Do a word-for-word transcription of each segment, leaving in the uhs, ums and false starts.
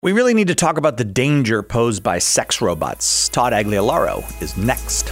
We really need to talk about the danger posed by sex robots. Todd Agliolaro is next.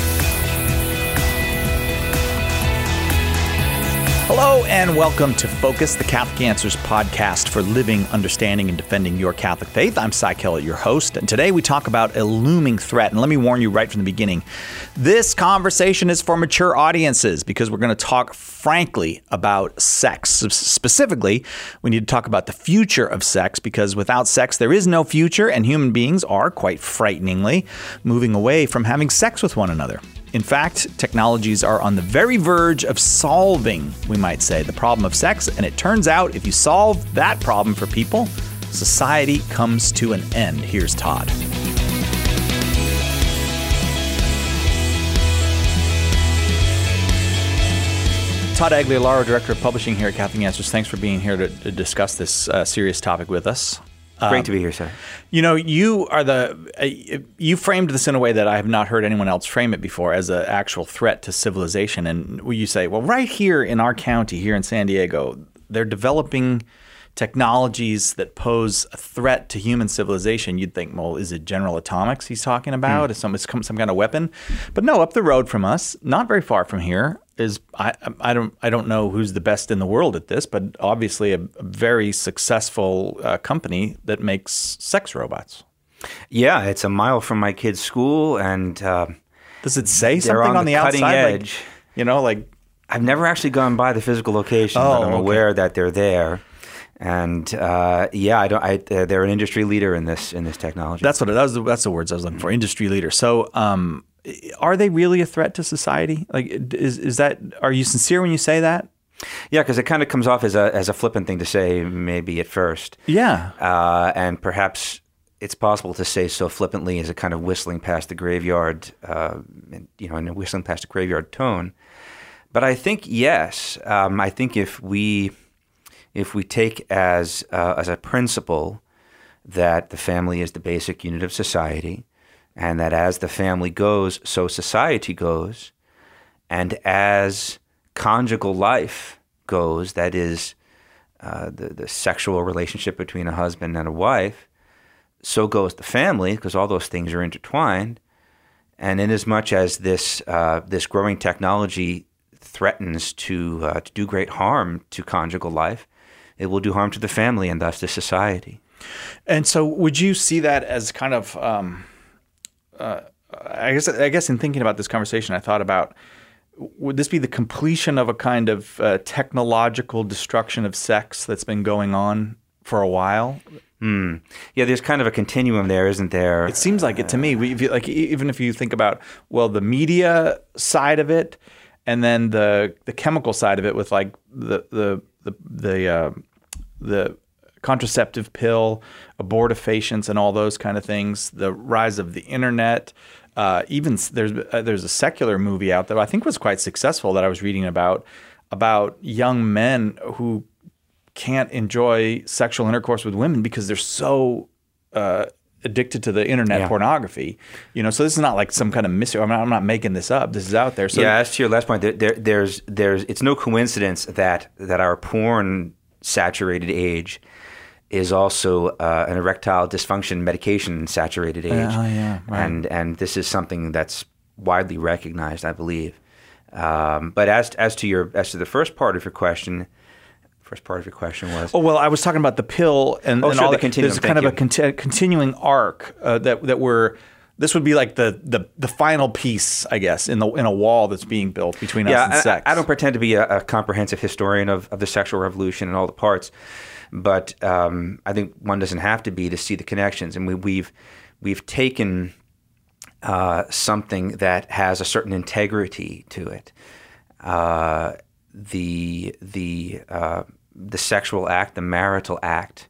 Hello and welcome to Focus, the Catholic Answers podcast for living, understanding, and defending your Catholic faith. I'm Cy Kellett, your host, and today we talk about a looming threat. And let me warn you right from the beginning, this conversation is for mature audiences because we're going to talk frankly about sex. Specifically, we need to talk about the future of sex because without sex, there is no future, and human beings are, quite frighteningly, moving away from having sex with one another. In fact, technologies are on the very verge of solving, we might say, the problem of sex. And it turns out if you solve that problem for people, society comes to an end. Here's Todd. Todd Agliolaro, Director of Publishing here at Catholic Answers. Thanks for being here to, to discuss this uh, serious topic with us. Great um, to be here, sir. You know, you are the uh, you framed this in a way that I have not heard anyone else frame it before as an actual threat to civilization. And you say, well, right here in our county, here in San Diego, they're developing technologies that pose a threat to human civilization. You'd think, well, is it General Atomics he's talking about? Mm. Is some some some kind of weapon? But no, up the road from us, not very far from here, is I I don't I don't know who's the best in the world at this, but obviously a, a very successful uh, company that makes sex robots. Yeah, it's a mile from my kid's school, and uh, does it say something on, on the, the cutting outside? Edge. Like, you know, like I've never actually gone by the physical location, oh, but I'm okay. aware that they're there. And uh, yeah, I don't. I, they're an industry leader in this in this technology. That's what it, that was. The, that's the words I was looking for. Industry leader. So, um, are they really a threat to society? Like, is is that? Are you sincere when you say that? Yeah, because it kind of comes off as a as a flippant thing to say, maybe at first. Yeah, uh, and perhaps it's possible to say so flippantly as a kind of whistling past the graveyard, uh, you know, in a whistling past the graveyard tone. But I think yes. Um, I think if we If we take as uh, as a principle that the family is the basic unit of society, and that as the family goes, so society goes, and as conjugal life goes, that is uh, the, the sexual relationship between a husband and a wife, so goes the family, because all those things are intertwined. And inasmuch as this uh, this growing technology threatens to uh, to do great harm to conjugal life, it will do harm to the family and thus to society. And so would you see that as kind of, um, uh, I guess I guess in thinking about this conversation, I thought about, would this be the completion of a kind of uh, technological destruction of sex that's been going on for a while? Hmm. Yeah, there's kind of a continuum there, isn't there? It seems like it to me. We, if you, like, even if you think about, well, the media side of it, and then the the chemical side of it with like the the the the, uh, the contraceptive pill, abortifacients, and all those kind of things. The rise of the internet. Uh, even there's uh, there's a secular movie out there I think was quite successful that I was reading about about young men who can't enjoy sexual intercourse with women because they're so uh, addicted to the internet yeah. pornography. You know, so this is not like some kind of mystery. I'm not, I'm not making this up. This is out there. So yeah, as to your last point, there, there, there's there's it's no coincidence that that our porn saturated age is also uh, an erectile dysfunction medication saturated age. Yeah, yeah, right. And and this is something that's widely recognized, I believe. Um, but as as to your as to the first part of your question. First part of your question was? Oh, well, I was talking about the pill and, oh, and sure, all the that. continuum. There's kind Thank of a conti- continuing arc uh, that that we're. This would be like the, the the final piece, I guess, in the in a wall that's being built between yeah, us and I, sex. I don't pretend to be a, a comprehensive historian of, of the sexual revolution and all the parts, but um, I think one doesn't have to be to see the connections. And we, we've we've taken uh, something that has a certain integrity to it. Uh, the the uh, the sexual act, the marital act,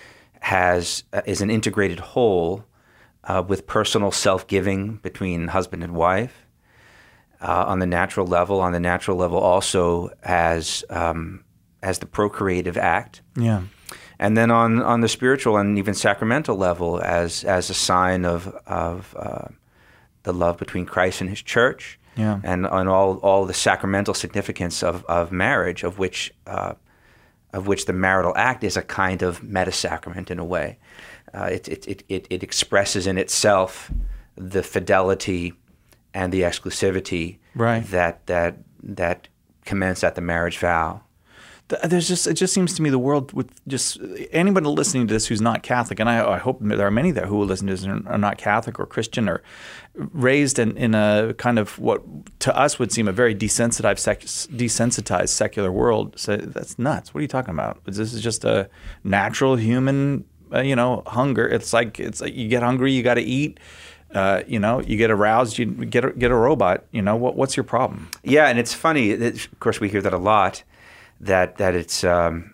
has uh, is an integrated whole uh, with personal self-giving between husband and wife. Uh, on the natural level, on the natural level also as um, as the procreative act. Yeah. And then on, on the spiritual and even sacramental level as as a sign of of uh, the love between Christ and His church. Yeah. And on all, all the sacramental significance of, of marriage, of which uh, of which the marital act is a kind of meta-sacrament in a way. uh, it, it, it, it, it expresses in itself the fidelity and the exclusivity right. that that that commence at the marriage vow. There's just it just seems to me the world with just anybody listening to this who's not Catholic, and I, I hope there are many there who will listen to this and are not Catholic or Christian or raised in, in a kind of what to us would seem a very desensitized, sec, desensitized secular world. So that's nuts. What are you talking about? This is just a natural human, uh, you know, hunger. It's like it's like you get hungry, you got to eat. Uh, you know, you get aroused, you get a, get a robot. You know, what what's your problem? Yeah, and it's funny. It's, of course, we hear that a lot. That that it's um,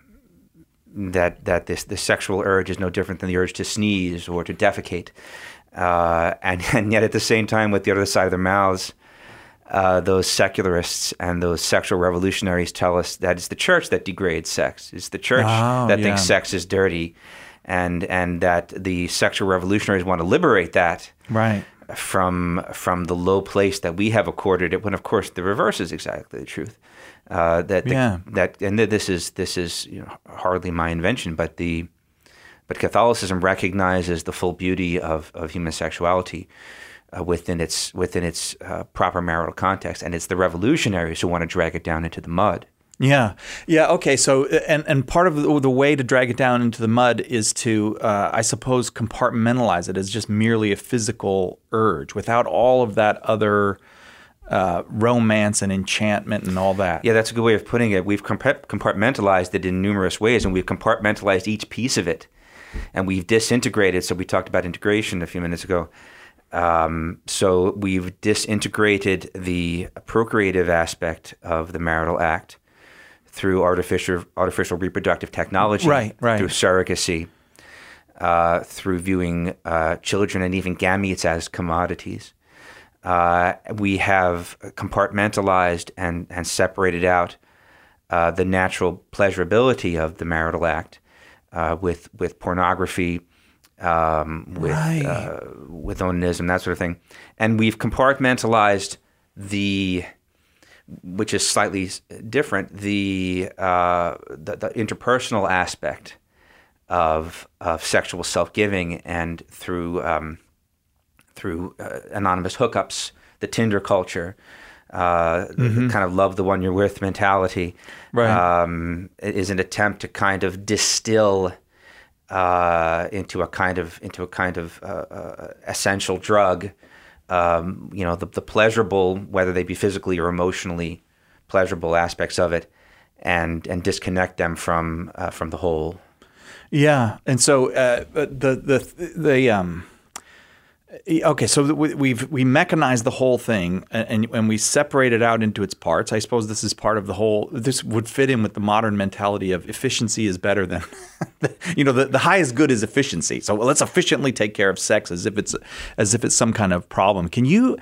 that that this the sexual urge is no different than the urge to sneeze or to defecate, uh, and and yet at the same time, with the other side of their mouths, uh, those secularists and those sexual revolutionaries tell us that it's the church that degrades sex. It's the church oh, that yeah. thinks sex is dirty, and and that the sexual revolutionaries want to liberate that right. from from the low place that we have accorded it. When of course the reverse is exactly the truth. Uh, that the, yeah. that and this is this is you know, hardly my invention, but the but Catholicism recognizes the full beauty of, of human sexuality uh, within its within its uh, proper marital context, and it's the revolutionaries who want to drag it down into the mud. Yeah, yeah, okay. So, and and part of the, the way to drag it down into the mud is to, uh, I suppose, compartmentalize it as just merely a physical urge, without all of that other. Uh, romance and enchantment and all that. Yeah, that's a good way of putting it. We've compa- compartmentalized it in numerous ways, and we've compartmentalized each piece of it, and we've disintegrated. So we talked about integration a few minutes ago. Um, so we've disintegrated the procreative aspect of the marital act through artificial artificial reproductive technology, right, right. through surrogacy, uh, through viewing uh, children and even gametes as commodities. Uh, we have compartmentalized and, and separated out uh, the natural pleasurability of the marital act uh, with with pornography, um, with right. uh, with onanism, that sort of thing, and we've compartmentalized the, which is slightly different, the uh, the, the interpersonal aspect of of sexual self-giving, and through um, through uh, anonymous hookups, the Tinder culture, uh, mm-hmm. the kind of love the one you're with mentality, right. um, is an attempt to kind of distill uh, into a kind of into a kind of uh, uh, essential drug, um, you know, the, the pleasurable, whether they be physically or emotionally pleasurable aspects of it, and and disconnect them from uh, from the whole. Yeah, and so uh, the the the um. Okay, so we've we mechanized the whole thing, and and we separate it out into its parts. I suppose this is part of the whole. This would fit in with the modern mentality of efficiency is better than, you know, the, the highest good is efficiency. So let's efficiently take care of sex as if it's as if it's some kind of problem. Can you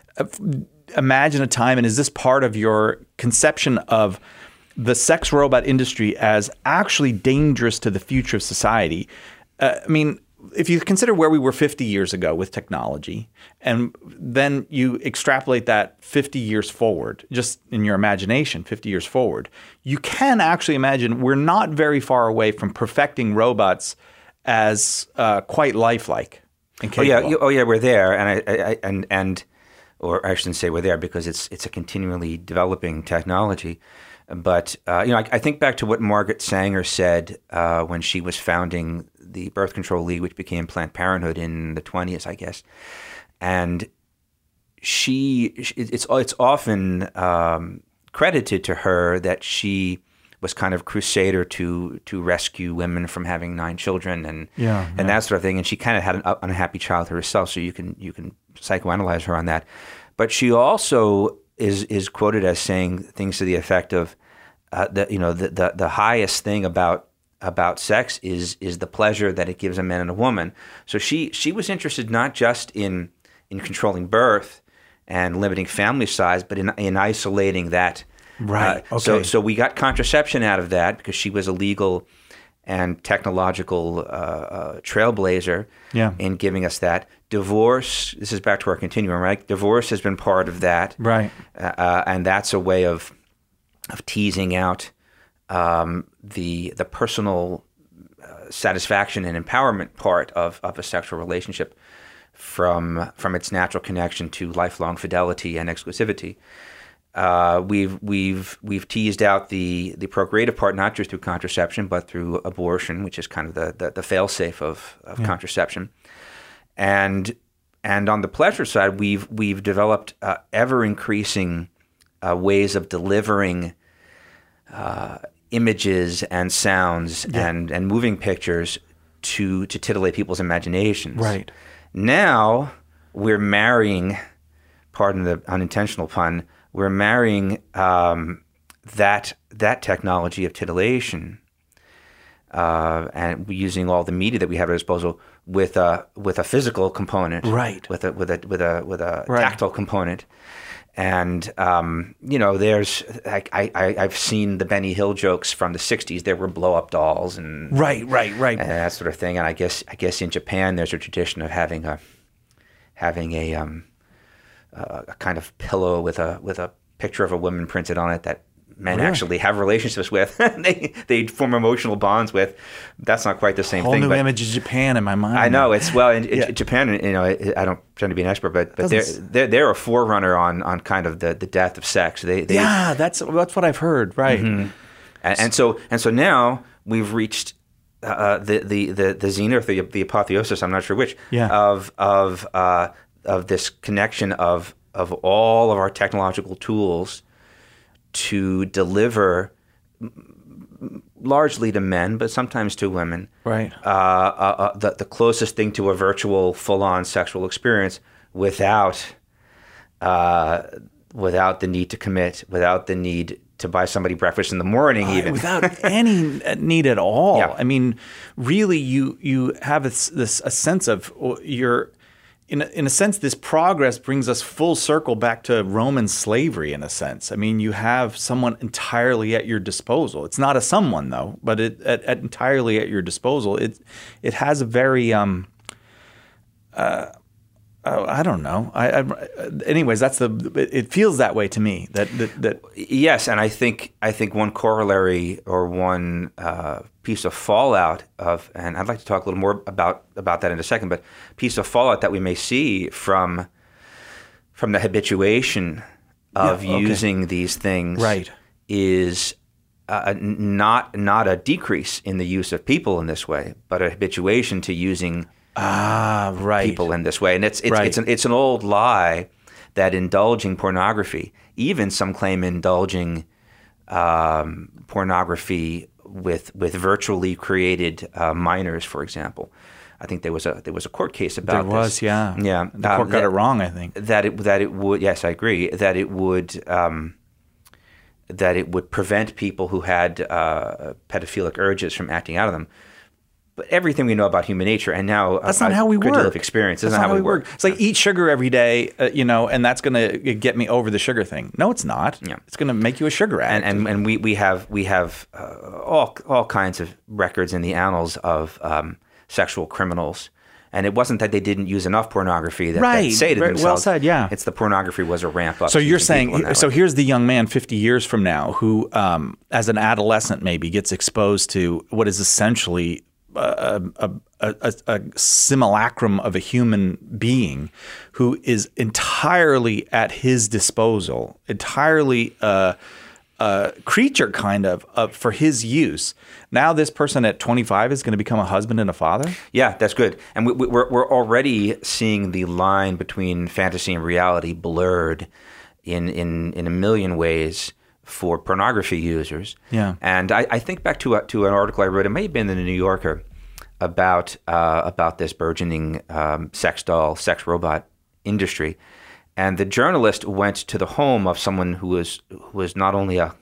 imagine a time, and is this part of your conception of the sex robot industry as actually dangerous to the future of society? Uh, I mean. If you consider where we were fifty years ago with technology, and then you extrapolate that fifty years forward, just in your imagination, fifty years forward, you can actually imagine we're not very far away from perfecting robots as uh, quite lifelike and capable. Oh yeah, oh yeah, we're there, and I, I, and and or I shouldn't say we're there because it's it's a continually developing technology. But uh, you know, I, I think back to what Margaret Sanger said uh, when she was founding the Birth Control League, which became Planned Parenthood in the twenties, I guess. And she, it's it's often um, credited to her that she was kind of crusader to to rescue women from having nine children and yeah, and yeah. that sort of thing. And she kind of had an unhappy childhood herself, so you can you can psychoanalyze her on that. But she also is is quoted as saying things to the effect of uh, that you know the, the the highest thing about about sex is is the pleasure that it gives a man and a woman. So she she was interested not just in in controlling birth and limiting family size, but in in isolating that. Right. Uh, okay. So so we got contraception out of that because she was a legal and technological uh, uh, trailblazer yeah. in giving us that. Divorce, this is back to our continuum, right? Divorce has been part of that. Right. Uh, and that's a way of of teasing out um, the the personal satisfaction and empowerment part of, of a sexual relationship from from its natural connection to lifelong fidelity and exclusivity. Uh, we've we've we've teased out the the procreative part not just through contraception but through abortion, which is kind of the the, the fail-safe of, of yeah. contraception, and and on the pleasure side, we've we've developed uh, ever increasing uh, ways of delivering uh, images and sounds yeah. and and moving pictures to to titillate people's imaginations. Right. Now we're marrying, pardon the unintentional pun, we're marrying um, that that technology of titillation uh, and using all the media that we have at our disposal with a with a physical component, right? With a with a with a with a right. tactile component, and um, you know, there's I, I I've seen the Benny Hill jokes from the sixties. There were blow up dolls and right, right, right, and that sort of thing. And I guess I guess in Japan there's a tradition of having a having a um, a kind of pillow with a with a picture of a woman printed on it that men really? actually have relationships with. they they form emotional bonds with. That's not quite the same Whole thing. Whole new but image of Japan in my mind. I know it's well in, in yeah. Japan. You know, I don't pretend to be an expert, but but they're, they're they're a forerunner on on kind of the, the death of sex. They, they yeah, that's that's what I've heard. Right, mm-hmm. and, and so and so now we've reached uh, the the the the zenith, the the apotheosis. I'm not sure which. Yeah. of of uh, of this connection of of all of our technological tools to deliver largely to men, but sometimes to women, right? Uh, uh, uh, the, the closest thing to a virtual, full-on sexual experience without uh, without the need to commit, without the need to buy somebody breakfast in the morning, even without any need at all. Yeah. I mean, really, you you have this, this a sense of you're. In a, in a sense, this progress brings us full circle back to Roman slavery, in a sense. I mean, you have someone entirely at your disposal. It's not a someone, though, but it at, at entirely at your disposal. It it has a very, um, uh, uh, I don't know. I, I, anyways, that's the. It feels that way to me. That that, that yes, and I think I think one corollary or one uh, piece of fallout of, and I'd like to talk a little more about about that in a second, but piece of fallout that we may see from from the habituation of yeah, okay. using these things, right. is uh, not not a decrease in the use of people in this way, but a habituation to using ah right people in this way, and it's it's right. it's an it's an old lie that indulging pornography, even some claim indulging um, pornography with with virtually created uh, minors, for example. I think there was a there was a court case about there was, this. yeah, yeah. The court um, got that, it wrong, I think. That it that it would yes, I agree that it would um, that it would prevent people who had uh, pedophilic urges from acting out of them. But everything we know about human nature, and now that's a, not how we a great work. deal of experience. That's, that's not how we work. work. It's like eat sugar every day, uh, you know, and that's going to get me over the sugar thing. No, it's not. Yeah. It's going to make you a sugar addict. And and, and we, we have we have uh, all all kinds of records in the annals of um, sexual criminals. And it wasn't that they didn't use enough pornography that, right. that say to right. themselves. Well said, yeah. It's the pornography was a ramp up. So you're saying, so way. here's the young man fifty years from now who, um, as an adolescent maybe, gets exposed to what is essentially a, a, a, a simulacrum of a human being who is entirely at his disposal, entirely a, a creature kind of, of for his use. Now this person at twenty-five is going to become a husband and a father? Yeah, that's good. And we, we, we're, we're already seeing the line between fantasy and reality blurred in, in, in a million ways for pornography users. Yeah. And I, I think back to a, to an article I wrote, it may have been in the New Yorker, about uh, about this burgeoning um, sex doll, sex robot industry. And the journalist went to the home of someone who was who was not only a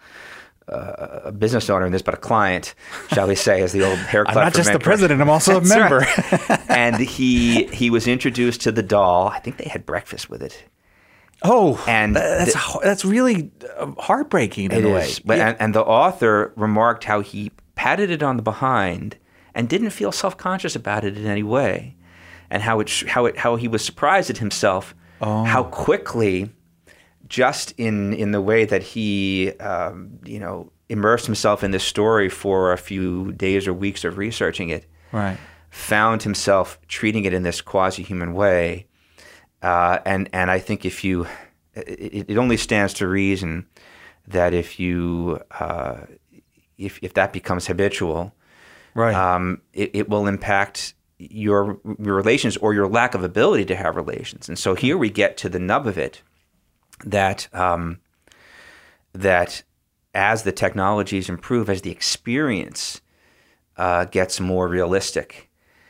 a business owner in this, but a client, shall we say, as the old hair club. I'm not for just men the president, I'm also a That's member. Right. And he he was introduced to the doll. I think they had breakfast with it. Oh, and that's the, that's really heartbreaking in it a way. Is. But, yeah. and, and the author remarked how he patted it on the behind and didn't feel self-conscious about it in any way, and how it how it how he was surprised at himself, oh. how quickly, just in in the way that he um, you know immersed himself in this story for a few days or weeks of researching it, right. found himself treating it in this quasi-human way. Uh, and, and I think if you, it, it only stands to reason that if you, uh, if, if that becomes habitual, right. um, it, it will impact your, your relations or your lack of ability to have relations. And so here we get to the nub of it, that, um, that as the technologies improve, as the experience uh, gets more realistic,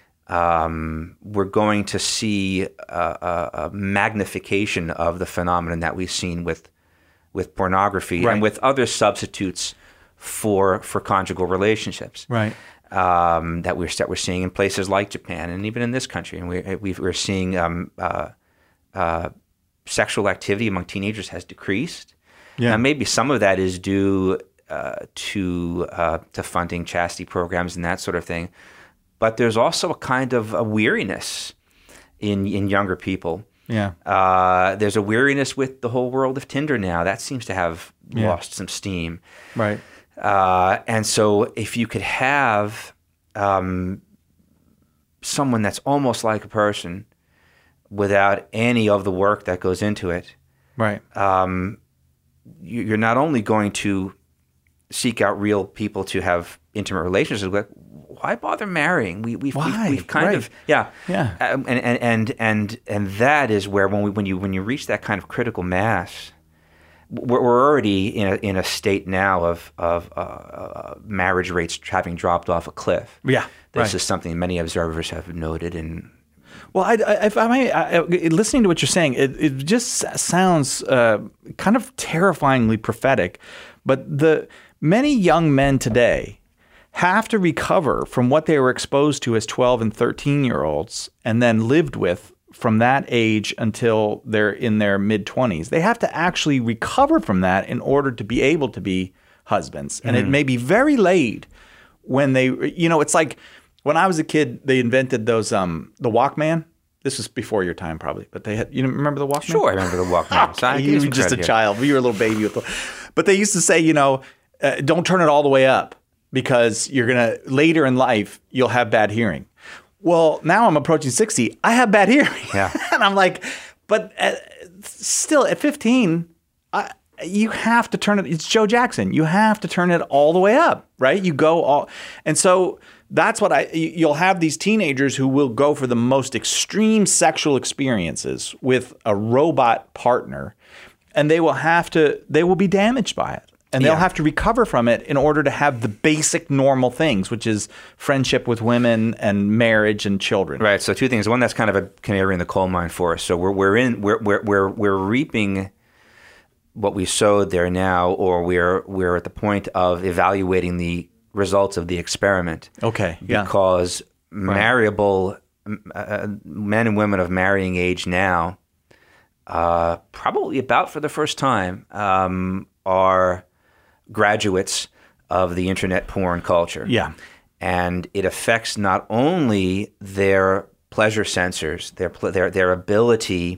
um, we're going to see a, a, a magnification of the phenomenon that we've seen with with pornography right. and with other substitutes for for conjugal relationships. Right. Um, that we're that we're seeing in places like Japan and even in this country, and we we've, we're seeing um, uh, uh, sexual activity among teenagers has decreased. Yeah. Now, maybe some of that is due uh, to uh, to funding chastity programs and that sort of thing, but there's also a kind of a weariness in in younger people. Yeah. Uh, there's a weariness with the whole world of Tinder now. That seems to have Yeah. lost some steam. Right. Uh, and so if you could have um, someone that's almost like a person without any of the work that goes into it, Right. um, you- you're not only going to seek out real people to have intimate relationships with. Why bother marrying? We, we've, Why? we've, we've kind Right. of yeah Yeah. Um, and, and and and and that is where when we when you when you reach that kind of critical mass, we're, we're already in a in a state now of of uh, uh, marriage rates having dropped off a cliff. Yeah. This right. is something many observers have noted. And Well, I, I, if I may, I, I, listening to what you're saying, it, it just s- sounds uh, kind of terrifyingly prophetic. But the many young men today have to recover from what they were exposed to as twelve and thirteen year olds and then lived with from that age until they're in their mid twenties. They have to actually recover from that in order to be able to be husbands. And Mm-hmm. it may be very late when they, you know, it's like when I was a kid, they invented those, um, the Walkman. This was before your time probably, but they had, you remember the Walkman? sure, I remember the Walkman. So I give You some were just a credit here. child. You were a little baby. With the, but they used to say, you know, uh, don't turn it all the way up because you're going to, later in life, you'll have bad hearing. Well, now I'm approaching sixty. I have bad hearing. Yeah. And I'm like, but uh, still at fifteen, I, you have to turn it. It's Joe Jackson. You have to turn it all the way up, right? You go all. And so that's what I, you- you'll have these teenagers who will go for the most extreme sexual experiences with a robot partner, and they will have to, they will be damaged by it. And they'll Yeah. have to recover from it in order to have the basic normal things, which is friendship with women and marriage and children. Right. So two things. One, that's kind of a canary in the coal mine for us. So we're we're in we're we're we're, we're reaping what we sowed there now, or we're we're at the point of evaluating the results of the experiment. Okay. Yeah. Because marriable uh, men and women of marrying age now, uh, probably about for the first time, um, are graduates of the internet porn culture. Yeah. And it affects not only their pleasure sensors, their pl- their their ability,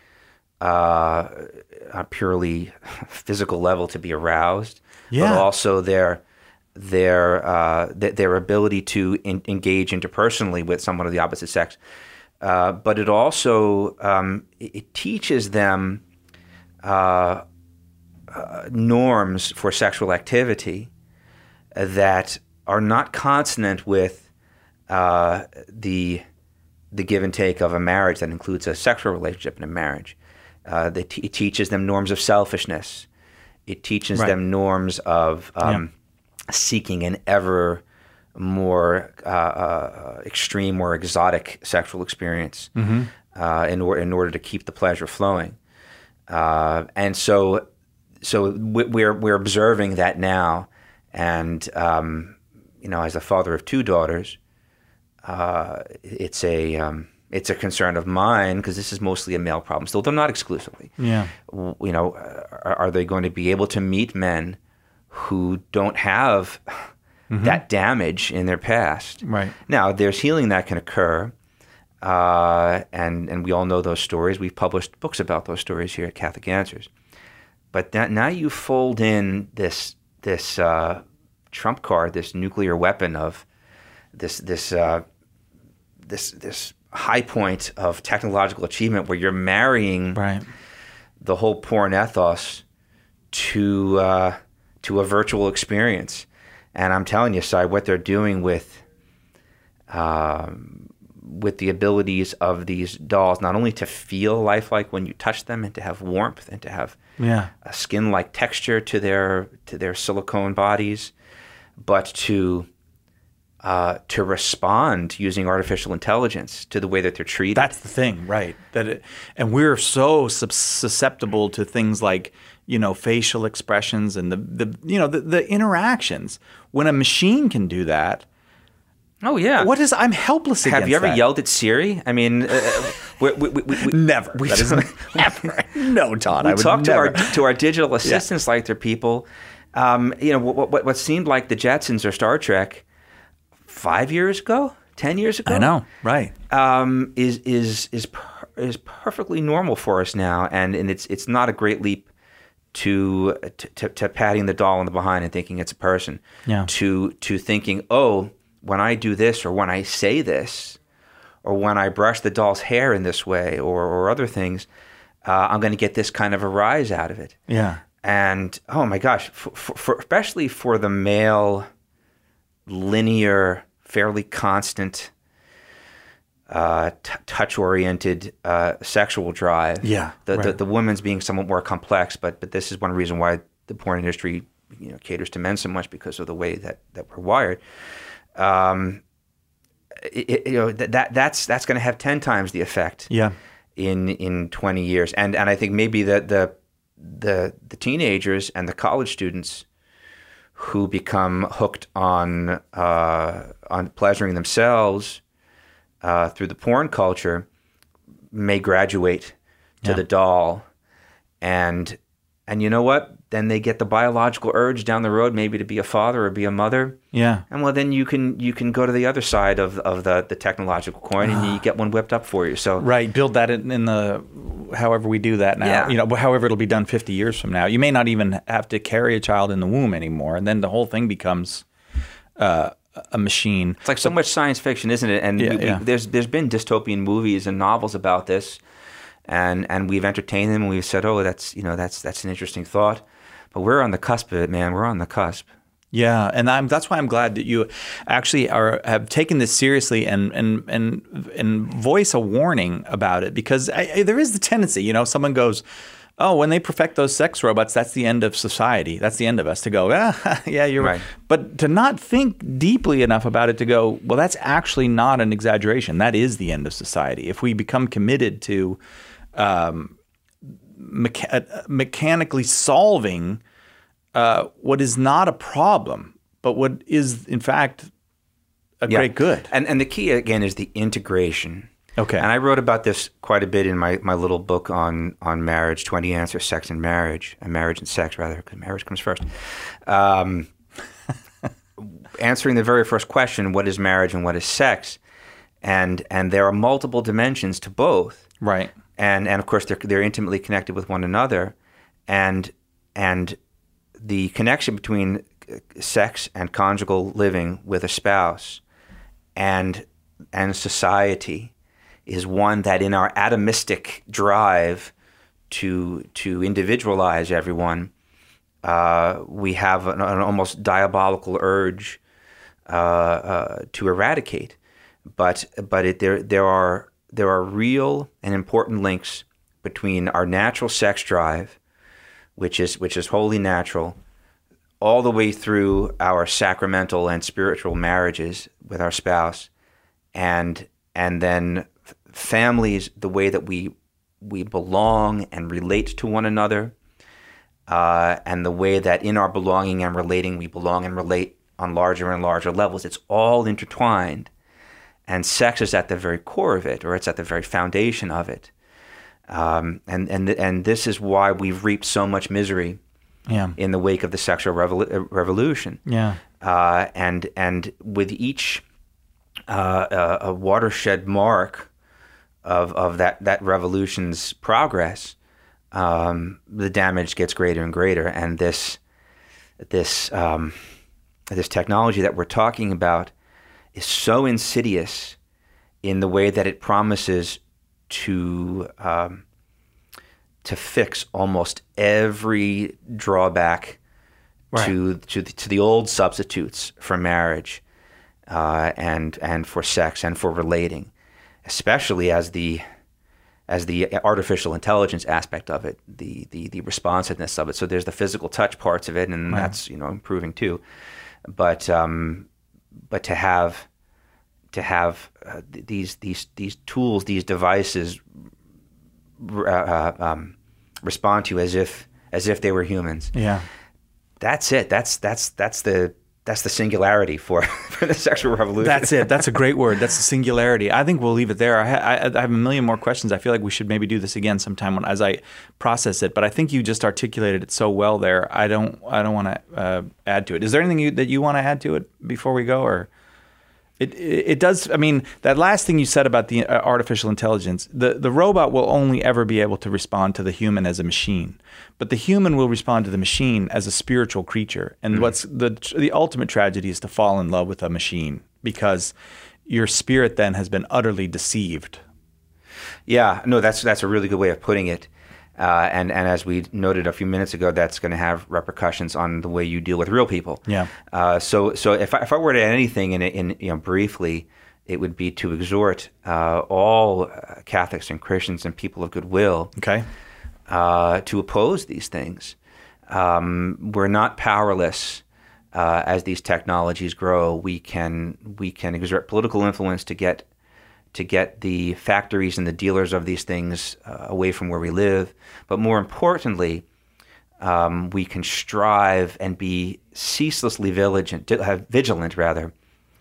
uh, on a purely physical level, to be aroused, Yeah. but also their their uh, th- their ability to in- engage interpersonally with someone of the opposite sex. Uh, but it also um, it, it teaches them uh, uh, norms for sexual activity that are not consonant with uh, the the give and take of a marriage that includes a sexual relationship in a marriage. Uh, they t- it teaches them norms of selfishness. It teaches Right. them norms of um, seeking an ever more uh, uh, extreme or exotic sexual experience Mm-hmm. uh, in, or- in order to keep the pleasure flowing. Uh, and so, so we- we're we're observing that now. And um, you know, as a father of two daughters, uh, it's a um, it's a concern of mine because this is mostly a male problem. Still, though not exclusively. Yeah. W- You know, are, are they going to be able to meet men who don't have that damage in their past? Right. Now, there's healing that can occur, uh, and and we all know those stories. We've published books about those stories here at Catholic Answers. But that, now you fold in this this uh, trump card, this nuclear weapon of this this uh, this this high point of technological achievement, where you're marrying right. the whole porn ethos to uh, to a virtual experience. And I'm telling you, Si, what they're doing with um, with the abilities of these dolls, not only to feel lifelike when you touch them, and to have warmth, and to have yeah. a skin-like texture to their to their silicone bodies, but to uh, to respond using artificial intelligence to the way that they're treated. That's the thing, right? That it, and we're so sus- susceptible to things like, you know, facial expressions and the, the you know the, the interactions. When a machine can do that, oh yeah, what is I'm helpless against Have you ever that. yelled at Siri? I mean, uh, we, we, we, we, Never. We, that is never. No, Todd. we I would talk to never. our to our digital assistants like they're people. Um, you know, what, what what seemed like the Jetsons or Star Trek five years ago, ten years ago. I know, right? Um, is is is per, is perfectly normal for us now, and and it's it's not a great leap to to, to patting the doll in the behind and thinking it's a person. Yeah. To to thinking, oh, when I do this, or when I say this, or when I brush the doll's hair in this way, or or other things, uh, I'm going to get this kind of a rise out of it. Yeah. And oh my gosh, for, for, especially for the male, linear, fairly constant, uh, t- touch-oriented uh, sexual drive. Yeah, the, right. the the woman's being somewhat more complex, but but this is one reason why the porn industry, you know, caters to men so much, because of the way that, that we're wired. Um, it, it, you know that, that that's that's going to have ten times the effect. Yeah. In in twenty years, and and I think maybe the the the the teenagers and the college students who become hooked on uh, on pleasuring themselves uh, through the porn culture may graduate to Yeah. the doll, and and you know what? Then they get the biological urge down the road, maybe to be a father or be a mother. Yeah. And well, then you can you can go to the other side of of the, the technological coin, and you get one whipped up for you. So Right. Build that in, in the however we do that now. Yeah. You know, however it'll be done fifty years from now. You may not even have to carry a child in the womb anymore, and then the whole thing becomes uh, a machine. it's like so much science fiction, isn't it? And Yeah, we, we, yeah. there's there's been dystopian movies and novels about this, and and we've entertained them, and we've said, oh, that's you know that's that's an interesting thought, but we're on the cusp of it, man. We're on the cusp. Yeah, and I'm, that's why I'm glad that you actually are have taken this seriously and and and and voice a warning about it, because I, I, there is the tendency, you know, someone goes, "Oh, when they perfect those sex robots, that's the end of society. That's the end of us." To go, ah, yeah, you're right. Right. But to not think deeply enough about it to go, well, that's actually not an exaggeration. That is the end of society. If we become committed to um, mecha- mechanically solving Uh, what is not a problem, but what is in fact a Yeah. great good. And and the key again is the integration. Okay. And I wrote about this quite a bit in my, my little book on on marriage, twenty Answers, Sex and Marriage, and Marriage and Sex rather, because marriage comes first. Um, answering the very first question, what is marriage and what is sex? And and there are multiple dimensions to both. Right. And and of course they're they're intimately connected with one another, and and the connection between sex and conjugal living with a spouse and and society is one that, in our atomistic drive to to individualize everyone, uh, we have an, an almost diabolical urge uh, uh, to eradicate. But but it, there there are there are real and important links between our natural sex drive, which is which is wholly natural, all the way through our sacramental and spiritual marriages with our spouse, and and then families, the way that we we belong and relate to one another, uh, and the way that in our belonging and relating we belong and relate on larger and larger levels. It's all intertwined, and sex is at the very core of it, or it's at the very foundation of it. Um, and and and this is why we've reaped so much misery. Yeah. In the wake of the sexual revol- revolution. Yeah. Uh, and and with each uh, uh, a watershed mark of of that, that revolution's progress, um, the damage gets greater and greater. And this this um, this technology that we're talking about is so insidious in the way that it promises to um, to fix almost every drawback right. to to the, to the old substitutes for marriage uh, and and for sex and for relating, especially as the as the artificial intelligence aspect of it, the the the responsiveness of it. So there's the physical touch parts of it, and right. that's you know improving too. But um, but to have to have uh, these these these tools, these devices uh, um, respond to you as if as if they were humans. Yeah, that's it. That's that's that's the that's the singularity for, for the sexual revolution. That's it. That's a great word. That's the singularity. I think we'll leave it there. I, ha- I have a million more questions. I feel like we should maybe do this again sometime when, as I process it. But I think you just articulated it so well there. I don't. I don't want to uh, add to it. Is there anything you, that you want to add to it before we go, or? It, it it does. I mean, that last thing you said about the uh, artificial intelligence, the, the robot will only ever be able to respond to the human as a machine, but the human will respond to the machine as a spiritual creature. And mm-hmm. what's the the ultimate tragedy is to fall in love with a machine, because your spirit then has been utterly deceived. Yeah, no, that's that's a really good way of putting it. Uh, and, and as we noted a few minutes ago, that's going to have repercussions on the way you deal with real people. Yeah. Uh, so so if I, if I were to add anything in, in you know briefly, it would be to exhort uh, all Catholics and Christians and people of goodwill okay. uh, to oppose these things. Um, we're not powerless uh, as these technologies grow. We can we can exert political influence to get. to get the factories and the dealers of these things uh, away from where we live. But more importantly, um, we can strive and be ceaselessly vigilant, uh, vigilant rather,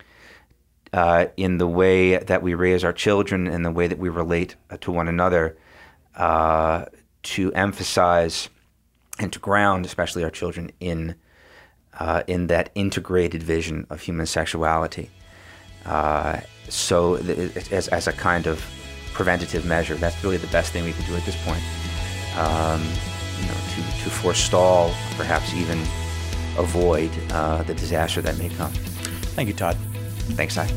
uh, in the way that we raise our children and the way that we relate uh, to one another, uh, to emphasize and to ground, especially our children, in uh, in that integrated vision of human sexuality. Uh, so th- as, as a kind of preventative measure, that's really the best thing we can do at this point. Um, you know, to, to forestall, perhaps even avoid uh, the disaster that may come. Thank you, Todd. Thanks, Si.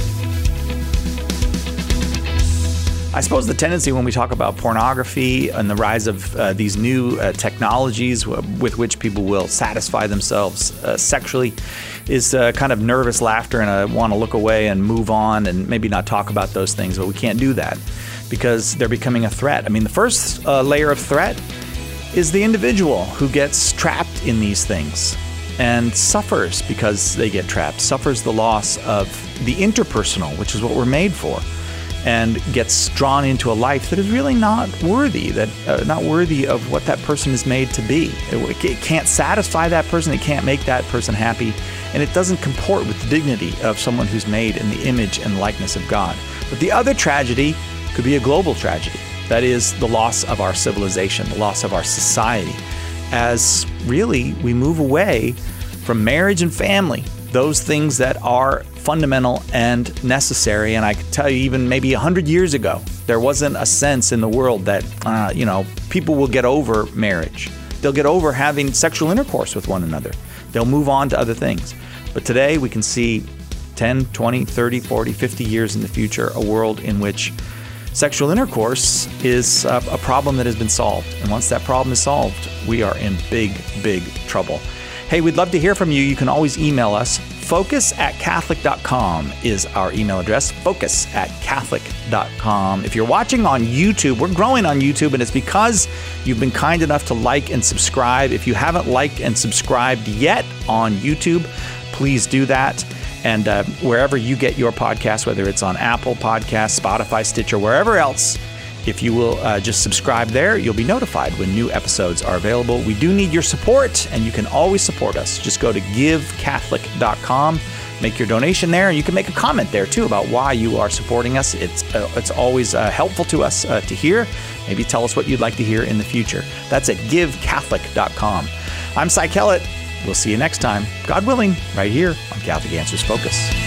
I suppose the tendency when we talk about pornography and the rise of uh, these new uh, technologies w- with which people will satisfy themselves uh, sexually is uh, kind of nervous laughter, and I want to look away and move on and maybe not talk about those things, but we can't do that because they're becoming a threat. I mean, the first uh, layer of threat is the individual who gets trapped in these things and suffers because they get trapped, suffers the loss of the interpersonal, which is what we're made for, and gets drawn into a life that is really not worthy, that uh, not worthy of what that person is made to be. It, it can't satisfy that person, it can't make that person happy, and it doesn't comport with the dignity of someone who's made in the image and likeness of God. But the other tragedy could be a global tragedy. That is the loss of our civilization, the loss of our society, as really we move away from marriage and family, those things that are fundamental and necessary. And I could tell you, even maybe a hundred years ago, there wasn't a sense in the world that, uh, you know, people will get over marriage. They'll get over having sexual intercourse with one another. They'll move on to other things. But today we can see ten, twenty, thirty, forty, fifty years in the future, a world in which sexual intercourse is a, a problem that has been solved. And once that problem is solved, we are in big, big trouble. Hey, we'd love to hear from you. You can always email us. Focus at Catholic dot com is our email address. Focus at Catholic dot com. If you're watching on YouTube, we're growing on YouTube, and it's because you've been kind enough to like and subscribe. If you haven't liked and subscribed yet on YouTube, please do that. And uh, wherever you get your podcast, whether it's on Apple Podcasts, Spotify, Stitcher, wherever else, if you will uh, just subscribe there, you'll be notified when new episodes are available. We do need your support, and you can always support us. Just go to Give Catholic dot com, make your donation there, and you can make a comment there too about why you are supporting us. It's uh, it's always uh, helpful to us uh, to hear. Maybe tell us what you'd like to hear in the future. That's at Give Catholic dot com. I'm Si Kellett. We'll see you next time, God willing, right here on Catholic Answers Focus.